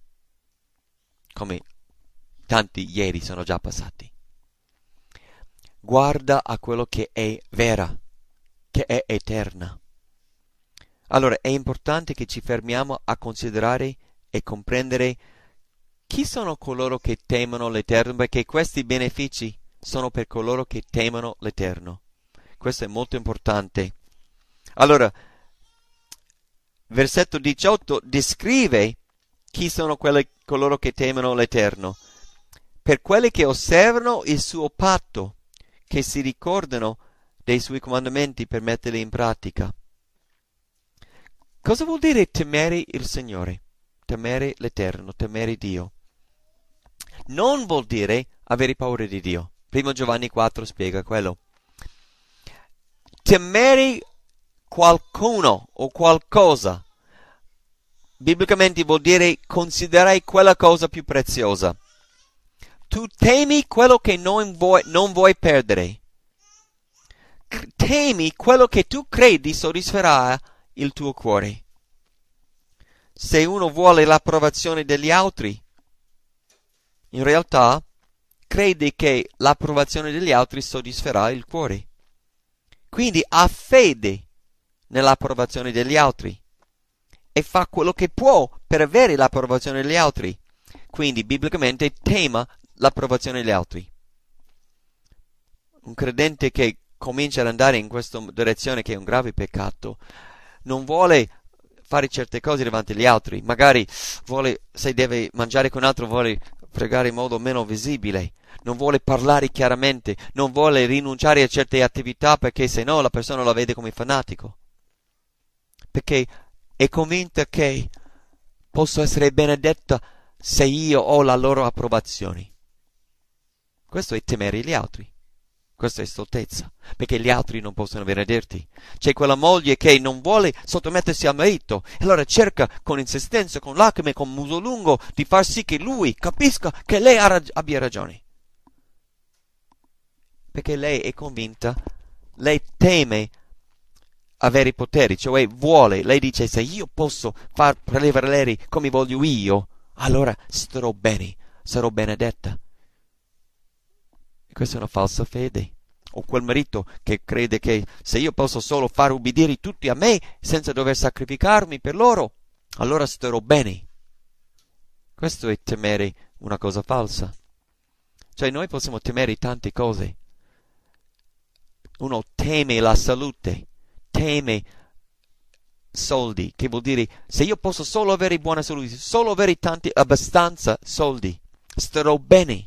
come tanti ieri sono già passati. Guarda a quello che è vera, che è eterna. Allora è importante che ci fermiamo a considerare e comprendere chi sono coloro che temono l'Eterno, perché questi benefici sono per coloro che temono l'Eterno. Questo è molto importante. Allora, versetto 18 descrive chi sono coloro che temono l'Eterno. Per quelli che osservano il suo patto, che si ricordano dei suoi comandamenti per metterli in pratica. Cosa vuol dire temere il Signore? Temere l'Eterno, temere Dio. Non vuol dire avere paura di Dio. 1 Giovanni 4 spiega quello. Temere qualcuno o qualcosa biblicamente vuol dire considerare quella cosa più preziosa. Tu temi quello che non vuoi perdere. Temi quello che tu credi soddisferà il tuo cuore. Se uno vuole l'approvazione degli altri, in realtà crede che l'approvazione degli altri soddisferà il cuore. Quindi ha fede nell'approvazione degli altri e fa quello che può per avere l'approvazione degli altri. Quindi biblicamente tema l'approvazione degli altri. Un credente che comincia ad andare in questa direzione, che è un grave peccato, non vuole fare certe cose davanti agli altri. Magari vuole, se deve mangiare con un altro, vuole pregare in modo meno visibile, non vuole parlare chiaramente, non vuole rinunciare a certe attività perché se no la persona la vede come fanatico. Perché è convinta che posso essere benedetta se io ho la loro approvazione. Questo è temere gli altri. Questa è stoltezza, perché gli altri non possono benederti. C'è quella moglie che non vuole sottomettersi al marito, e allora cerca con insistenza, con lacrime, con muso lungo, di far sì che lui capisca che lei abbia ragione. Perché lei è convinta, lei teme avere i poteri, cioè vuole, lei dice se io posso far prevalere come voglio io, allora starò bene, sarò benedetta. Questa è una falsa fede. O quel marito che crede che se io posso solo far ubbidire tutti a me senza dover sacrificarmi per loro, allora starò bene. Questo è temere una cosa falsa. Cioè noi possiamo temere tante cose. Uno teme la salute, teme soldi, che vuol dire se io posso solo avere buona salute, solo avere abbastanza soldi, starò bene.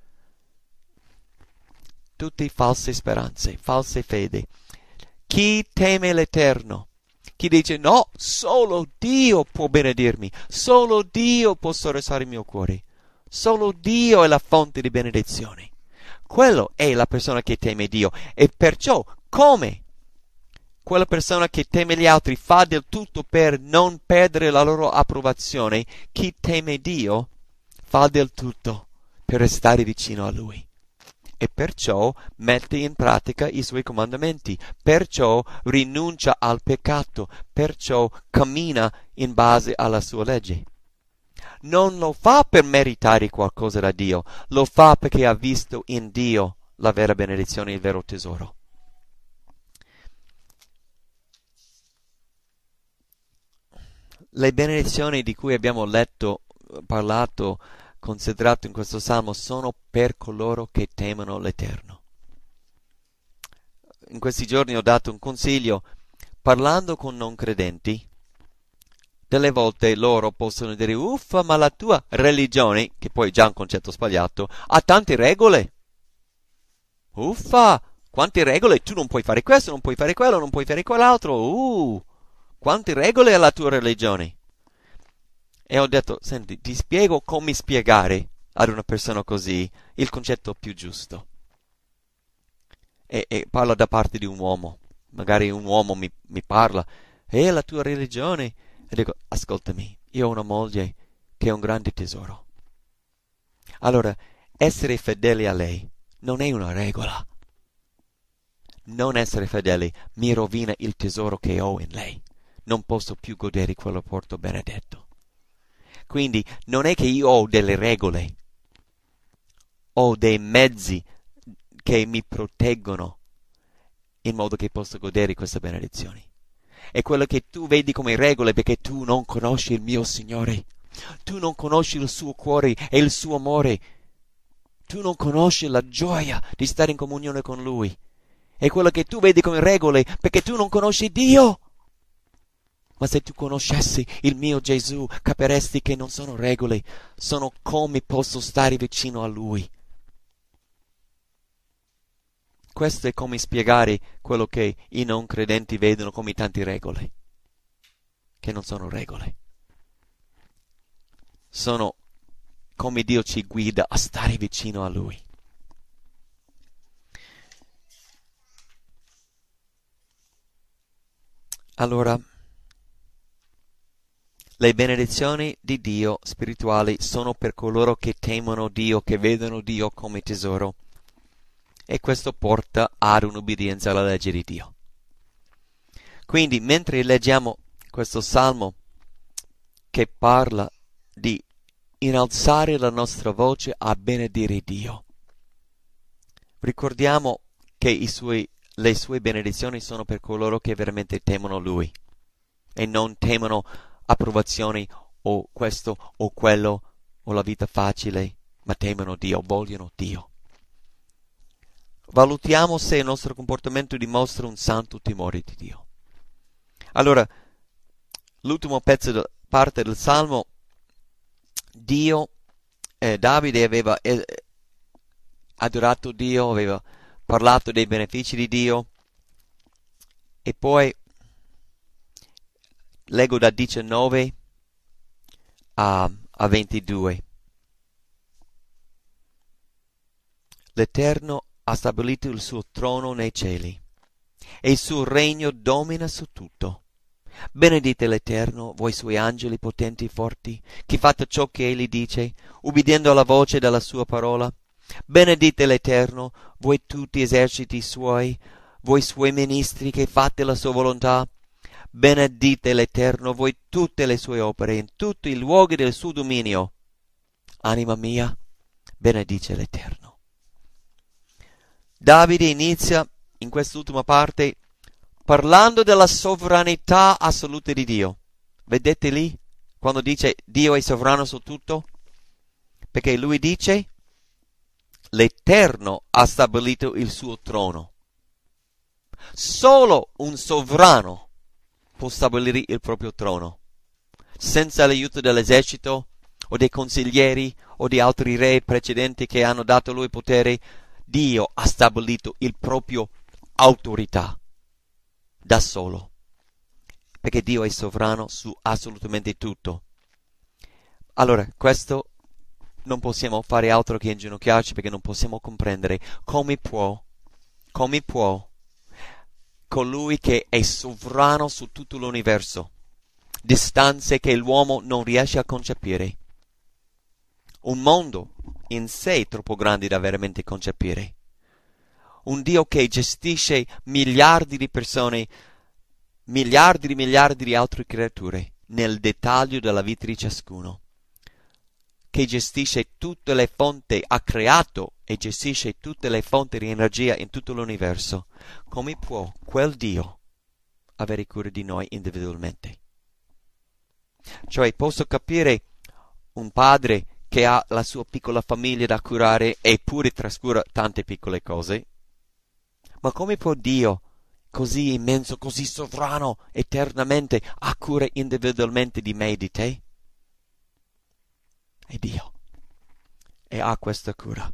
Tutte false speranze, false fede. Chi teme l'Eterno, chi dice no, solo Dio può benedirmi, solo Dio può soddisfare il mio cuore, solo Dio è la fonte di benedizione. Quello è la persona che teme Dio, e perciò come quella persona che teme gli altri fa del tutto per non perdere la loro approvazione, chi teme Dio fa del tutto per restare vicino a Lui. E perciò mette in pratica i suoi comandamenti, perciò rinuncia al peccato, perciò cammina in base alla sua legge. Non lo fa per meritare qualcosa da Dio, lo fa perché ha visto in Dio la vera benedizione, il vero tesoro. Le benedizioni di cui abbiamo letto, parlato, considerato in questo salmo sono per coloro che temono l'Eterno. In questi giorni ho dato un consiglio, parlando con non credenti. Delle volte loro possono dire uffa, ma la tua religione, che poi è già un concetto sbagliato, ha tante regole. Uffa, quante regole, tu non puoi fare questo, non puoi fare quello, non puoi fare quell'altro. Quante regole ha la tua religione? E ho detto, senti, ti spiego come spiegare ad una persona così il concetto più giusto. E parlo da parte di un uomo. Magari un uomo mi parla, la tua religione? E dico, ascoltami, io ho una moglie che è un grande tesoro. Allora, essere fedeli a lei non è una regola. Non essere fedeli mi rovina il tesoro che ho in lei. Non posso più godere quel rapporto benedetto. Quindi non è che io ho delle regole, ho dei mezzi che mi proteggono in modo che posso godere queste benedizioni. E quello che tu vedi come regole perché tu non conosci il mio Signore, tu non conosci il suo cuore e il suo amore, tu non conosci la gioia di stare in comunione con Lui. E quello che tu vedi come regole perché tu non conosci Dio. Ma se tu conoscessi il mio Gesù, capiresti che non sono regole, sono come posso stare vicino a Lui. Questo è come spiegare quello che i non credenti vedono come tante regole, che non sono regole. Sono come Dio ci guida a stare vicino a Lui. Allora, le benedizioni di Dio spirituali sono per coloro che temono Dio, che vedono Dio come tesoro. E questo porta ad un'obbedienza alla legge di Dio. Quindi, mentre leggiamo questo salmo che parla di innalzare la nostra voce a benedire Dio, ricordiamo che le sue benedizioni sono per coloro che veramente temono Lui e non temono approvazioni o questo o quello o la vita facile, ma temono Dio, vogliono Dio. Valutiamo se il nostro comportamento dimostra un santo timore di Dio. Allora, l'ultimo parte del Salmo, Dio Davide aveva adorato Dio, aveva parlato dei benefici di Dio, e poi leggo da 19 a 22. L'Eterno ha stabilito il suo trono nei cieli, e il suo regno domina su tutto. Benedite l'Eterno, voi suoi angeli potenti e forti, che fate ciò che egli dice, ubbidiendo alla voce della sua parola. Benedite l'Eterno, voi tutti eserciti suoi, voi suoi ministri che fate la sua volontà. Benedite l'Eterno, voi tutte le sue opere, in tutti i luoghi del suo dominio. Anima mia, benedice l'Eterno. Davide inizia in quest'ultima parte parlando della sovranità assoluta di Dio. Vedete lì quando dice Dio è sovrano su tutto? Perché lui dice l'Eterno ha stabilito il suo trono. Solo un sovrano può stabilire il proprio trono, senza l'aiuto dell'esercito o dei consiglieri o di altri re precedenti che hanno dato lui potere. Dio ha stabilito il proprio autorità da solo, perché Dio è sovrano su assolutamente tutto. Allora, questo non possiamo fare altro che inginocchiarci, perché non possiamo comprendere come può colui che è sovrano su tutto l'universo, distanze che l'uomo non riesce a concepire, un mondo in sé troppo grande da veramente concepire, un Dio che gestisce miliardi di persone, miliardi di altre creature nel dettaglio della vita di ciascuno, che gestisce tutte le fonti, ha creato e gestisce tutte le fonti di energia in tutto l'universo. Come può quel Dio avere cura di noi individualmente? Cioè, posso capire un padre che ha la sua piccola famiglia da curare e pure trascura tante piccole cose, ma come può Dio, così immenso, così sovrano, eternamente, ha cura individualmente di me e di te? È Dio, e ha questa cura.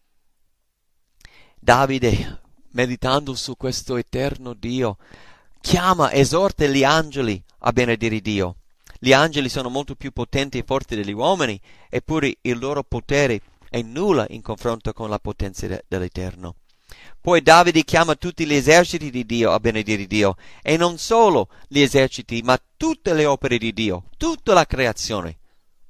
Davide, meditando su questo eterno Dio, chiama, esorta gli angeli a benedire Dio. Gli angeli sono molto più potenti e forti degli uomini, eppure il loro potere è nulla in confronto con la potenza dell'Eterno. Poi Davide chiama tutti gli eserciti di Dio a benedire Dio, e non solo gli eserciti, ma tutte le opere di Dio, tutta la creazione,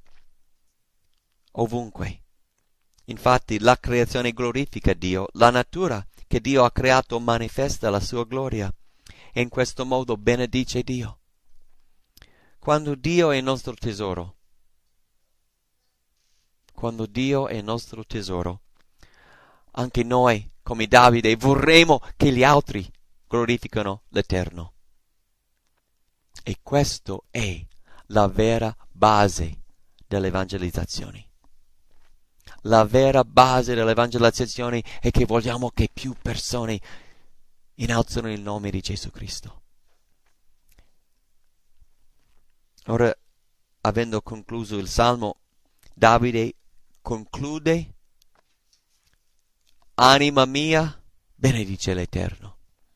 ovunque. Infatti la creazione glorifica Dio, la natura che Dio ha creato manifesta la sua gloria, e in questo modo benedice Dio. Quando Dio è il nostro tesoro, anche noi, come Davide, vorremmo che gli altri glorificano l'Eterno. E questo è la vera base dell'evangelizzazione. La vera base dell'evangelizzazione è che vogliamo che più persone innalzino il nome di Gesù Cristo. Ora, avendo concluso il Salmo, Davide conclude: Anima mia, benedice l'Eterno.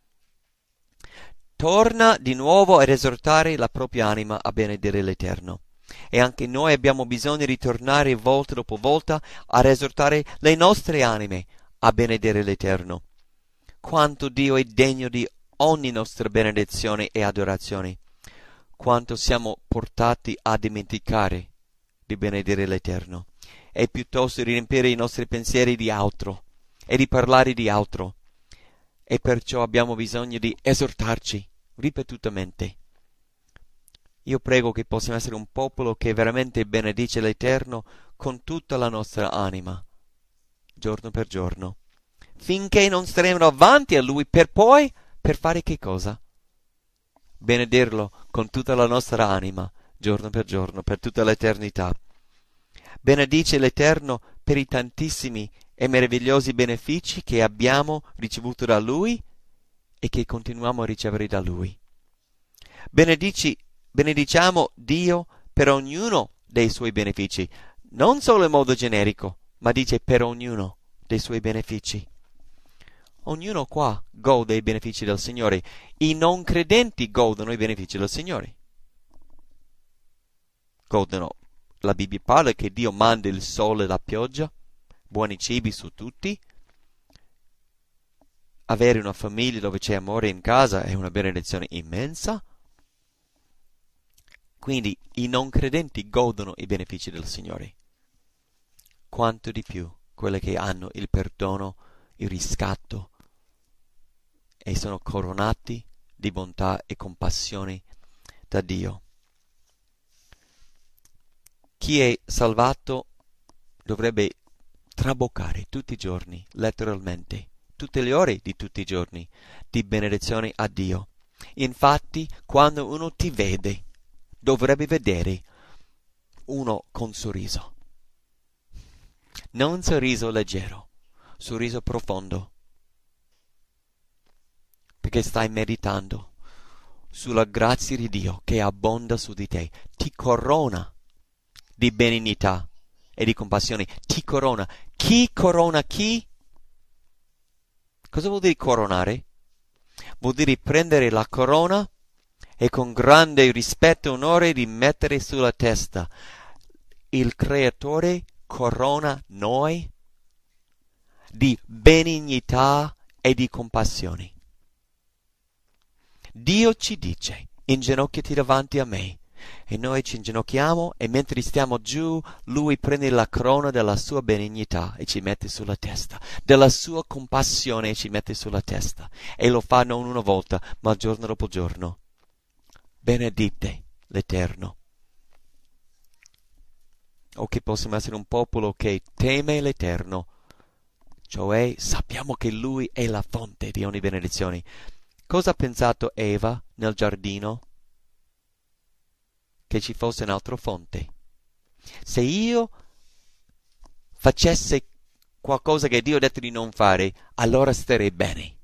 Torna di nuovo ad esortare la propria anima a benedire l'Eterno. E anche noi abbiamo bisogno di tornare volta dopo volta ad esortare le nostre anime a benedire l'Eterno. Quanto Dio è degno di ogni nostra benedizione e adorazione. Quanto siamo portati a dimenticare di benedire l'Eterno, e piuttosto di riempire i nostri pensieri di altro e di parlare di altro, e perciò abbiamo bisogno di esortarci ripetutamente. Io prego che possiamo essere un popolo che veramente benedice l'Eterno con tutta la nostra anima, giorno per giorno, finché non staremo davanti a Lui per fare che cosa? Benedirlo con tutta la nostra anima, giorno per giorno, per tutta l'eternità. Benedice l'Eterno per i tantissimi e meravigliosi benefici che abbiamo ricevuto da Lui e che continuiamo a ricevere da Lui. Benediciamo Dio per ognuno dei Suoi benefici, non solo in modo generico, ma dice per ognuno dei suoi benefici. Ognuno qua gode i benefici del Signore. I non credenti godono i benefici del Signore. Godono. La Bibbia parla che Dio manda il sole e la pioggia, buoni cibi su tutti. Avere una famiglia dove c'è amore in casa è una benedizione immensa. Quindi i non credenti godono i benefici del Signore. Quanto di più quelli che hanno il perdono, il riscatto e sono coronati di bontà e compassione da Dio. Chi è salvato dovrebbe traboccare tutti i giorni, letteralmente, tutte le ore di tutti i giorni, di benedizione a Dio. Infatti, quando uno ti vede, dovrebbe vedere uno con sorriso. Non un sorriso leggero, sorriso profondo. Perché stai meditando sulla grazia di Dio che abbonda su di te, ti corona di benignità e di compassione, ti corona. Chi corona chi? Cosa vuol dire coronare? Vuol dire prendere la corona e con grande rispetto e onore rimettere sulla testa. Il Creatore corona noi di benignità e di compassione. Dio ci dice, inginocchiati davanti a me. E noi ci inginocchiamo e mentre stiamo giù, Lui prende la corona della sua benignità e ci mette sulla testa, della sua compassione e ci mette sulla testa. E lo fa non una volta, ma giorno dopo giorno. Benedite l'Eterno. O che possiamo essere un popolo che teme l'Eterno, cioè sappiamo che Lui è la fonte di ogni benedizione. Cosa ha pensato Eva nel giardino? Che ci fosse un'altra fonte. Se io facesse qualcosa che Dio ha detto di non fare, allora starei bene.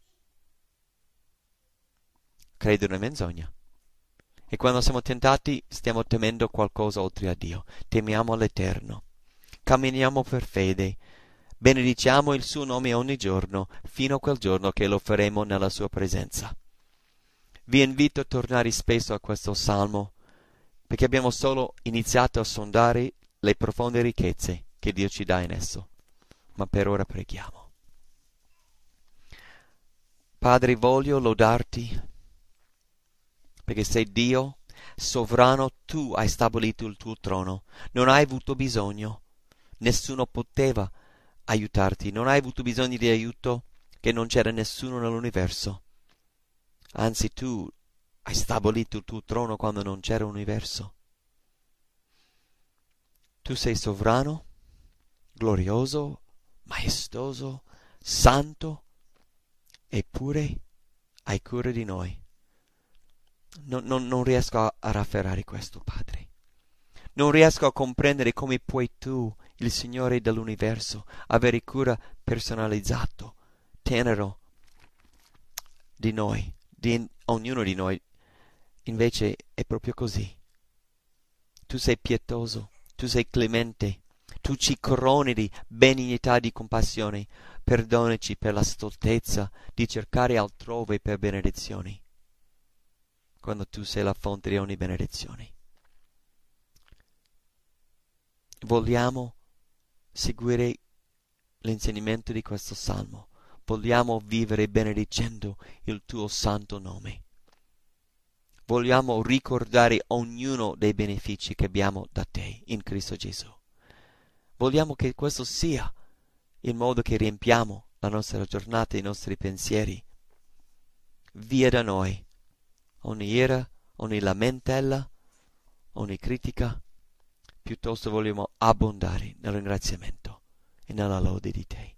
Credo in una menzogna. E quando siamo tentati, stiamo temendo qualcosa oltre a Dio. Temiamo l'Eterno. Camminiamo per fede. Benediciamo il suo nome ogni giorno, fino a quel giorno che lo faremo nella sua presenza. Vi invito a tornare spesso a questo salmo, perché abbiamo solo iniziato a sondare le profonde ricchezze che Dio ci dà in esso. Ma per ora preghiamo. Padre, voglio lodarti, perché sei Dio sovrano, tu hai stabilito il tuo trono. Non hai avuto bisogno, nessuno poteva aiutarti, non hai avuto bisogno di aiuto, che non c'era nessuno nell'universo. Anzi, tu hai stabilito il tuo trono quando non c'era universo. Tu sei sovrano, glorioso, maestoso, santo, eppure hai cura di noi. Non riesco a rafferrare questo, Padre. Non riesco a comprendere come puoi tu, il Signore dell'universo, avere cura personalizzato, tenero di noi, di ognuno di noi. Invece è proprio così. Tu sei pietoso, tu sei clemente, tu ci coroni di benignità e di compassione. Perdonaci per la stoltezza di cercare altrove per benedizioni, quando tu sei la fonte di ogni benedizione. Vogliamo seguire l'insegnamento di questo salmo. Vogliamo vivere benedicendo il tuo santo nome. Vogliamo ricordare ognuno dei benefici che abbiamo da te in Cristo Gesù. Vogliamo che questo sia il modo che riempiamo la nostra giornata e i nostri pensieri. Via da noi ogni ira, ogni lamentela, ogni critica. Piuttosto vogliamo abbondare nel ringraziamento e nella lode di te.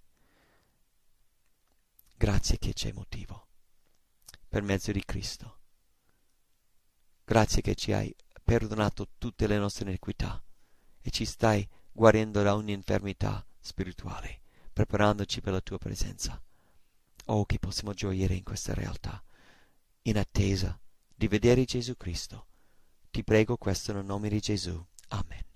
Grazie che c'è motivo per mezzo di Cristo. Grazie che ci hai perdonato tutte le nostre iniquità e ci stai guarendo da ogni infermità spirituale, preparandoci per la tua presenza. Oh, che possiamo gioire in questa realtà, in attesa di vedere Gesù Cristo. Ti prego questo nel nome di Gesù. Amen.